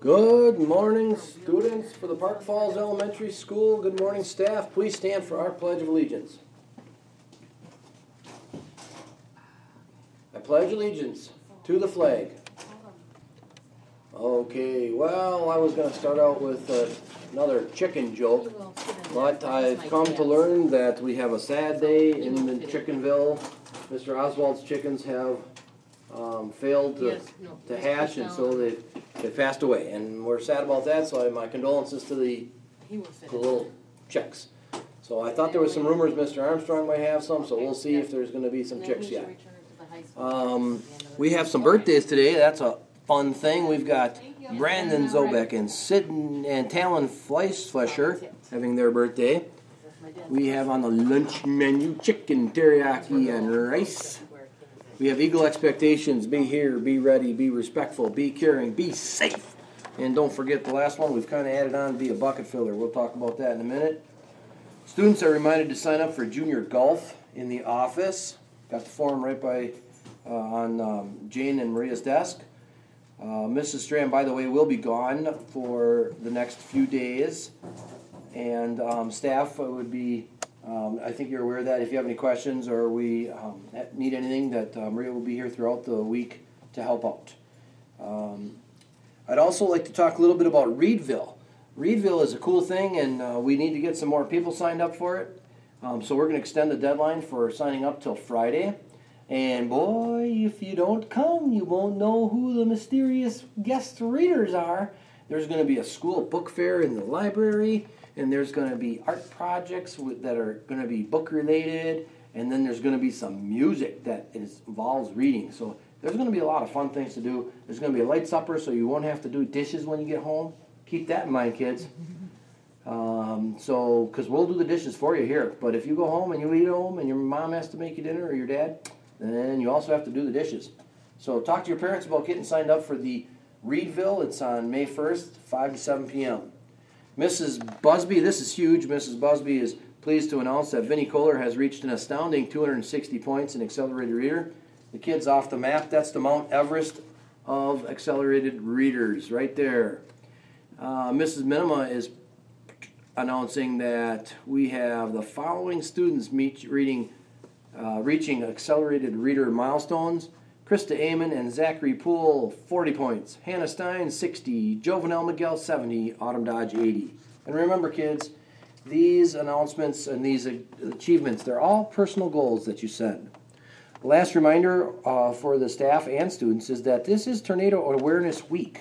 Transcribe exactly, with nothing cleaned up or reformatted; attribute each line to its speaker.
Speaker 1: Good morning, students for the Park Falls Elementary School. Good morning, staff. Please stand for our Pledge of Allegiance. I pledge allegiance to the flag. Okay, well, I was going to start out with uh, another chicken joke, but I've come to learn that we have a sad day in the Chickenville. Mister Oswald's chickens have um, failed to, to hatch, and so they they passed away, and we're sad about that. So I, my condolences to the, the little chicks. So I thought there was some rumors Mister Armstrong might have some, so we'll see if there's going to be some chicks yet. Um, we have some birthdays today. That's a fun thing. We've got Brandon Zobek and Sid and Talon Fleischfleischer having their birthday. We have on the lunch menu chicken, teriyaki, and rice. We have Eagle Expectations. Be here, be ready, be respectful, be caring, be safe. And don't forget the last one. We've kind of added on, be a bucket filler. We'll talk about that in a minute. Students are reminded to sign up for junior golf in the office. Got the form right by uh, on um, Jane and Maria's desk. Uh, Missus Strand, by the way, will be gone for the next few days. And um, staff would be, um, I think you're aware of that. If you have any questions or we um, need anything, that uh, Maria will be here throughout the week to help out. Um, I'd also like to talk a little bit about Reedville. Reedville is a cool thing, and uh, we need to get some more people signed up for it. Um, so we're going to extend the deadline for signing up till Friday. And boy, if you don't come, you won't know who the mysterious guest readers are. There's going to be a school book fair in the library, and there's going to be art projects with, that are going to be book related, and then there's going to be some music that is, involves reading. So there's going to be a lot of fun things to do. There's going to be a light supper, so you won't have to do dishes when you get home. Keep that in mind, kids. Um, so, because we'll do the dishes for you here. But if you go home and you eat at home and your mom has to make you dinner or your dad, then you also have to do the dishes. So talk to your parents about getting signed up for the Reedville. It's on May first, five to seven p.m. Missus Busby, this is huge. Missus Busby is pleased to announce that Vinnie Kohler has reached an astounding two hundred sixty points in Accelerated Reader. The kid's off the map. That's the Mount Everest of Accelerated Readers right there. Uh, Missus Minima is announcing that we have the following students meet reading, uh, reaching Accelerated Reader milestones. Krista Amon and Zachary Poole, forty points. Hannah Stein, sixty. Jovenel Miguel, seventy. Autumn Dodge, eighty. And remember, kids, these announcements and these achievements, they're all personal goals that you set. The last reminder uh, for the staff and students is that this is Tornado Awareness Week.